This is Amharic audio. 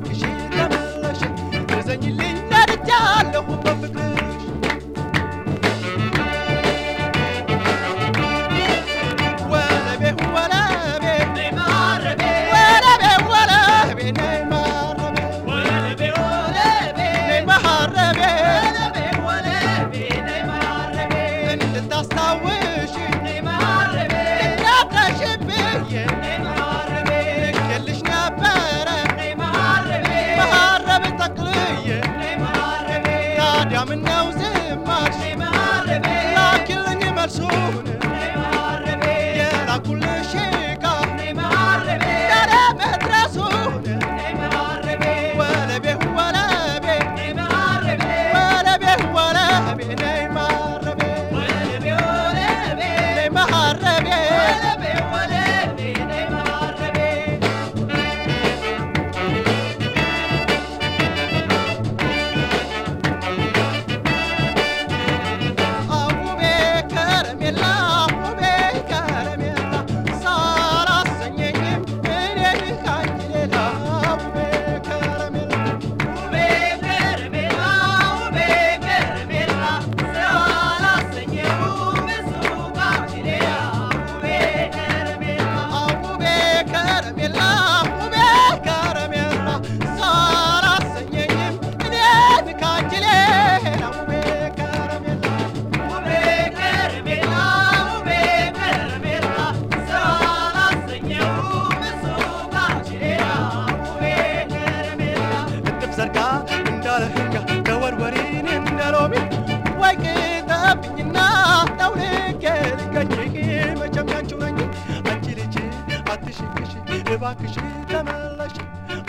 እባክሽ ተመለሽ እዘኝልኝ ነድጃለሁ በፍቅርሽ ወለቤ ወለቤ ነይ ማረቤ ወለቤ ወለቤ ነይ ማረቤ ወለቤ ወለቤ ነይ ማረቤ ወለቤ ወለቤ ነይ ማረቤ እንድታስታውሽ ነይ ማረቤ እንዳትረሽብኝ ነይ ማረቤ ልክልሽ ነበረ ነይ ማረቤ ማረቤ ተክልዬ ነይ ማረቤ ታዲያ ምነው ዝም አልሽ ነይ ማረቤ ላኪልኝ መልሱን ነይ ማረቤ የላኩልሽ ዕቃ ነይ ማረቤ ዛሬ መድረሱን ነይ ማረቤ ወለቤ ወለቤ ነይ ማረቤ ወለቤ ወለቤ ነይ ማረቤ ወለቤ ወለቤ ነይ ማረቤ ወለቤ ወለቤ ነይ ማረቤ አውቤ ከረሜላ አውቤ ከረሜላ ሳላሰኘኝም እኔን ካንቺ ሌላ አውቤ ከረሜላ አውቤ ከረሜላ አውቤ ከረሜላ ሳላሰኘኝም እሱ ካንቺ ሌላ አውቤ ከረሜላ አውቤ ከረሜላ አውቤ ከረሜላ ሳላሰኘኝም እኔን ካንቺ ሌላ አውቤ ከረሜላ አውቤ ከረሜላ አውቤ ከረሜላ ሳላሰኘኝም እሱ ካንቺ ሌላ አውቤ ከረሜላ እጥፍ ዘርጋ እንዳለህኛ ተወርወሪን እንደሎሚ ወይ ቅጠብኝና ጠውልቄ ልገኝሽ መቼም ያንቺው ነኝ አንቺ ልጅ አትሽሽሽ እባክሽ ተመለሽ